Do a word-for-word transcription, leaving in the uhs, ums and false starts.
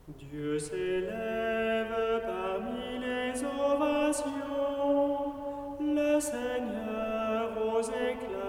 Dieu s'élève parmi les ovations, le Seigneur aux éclats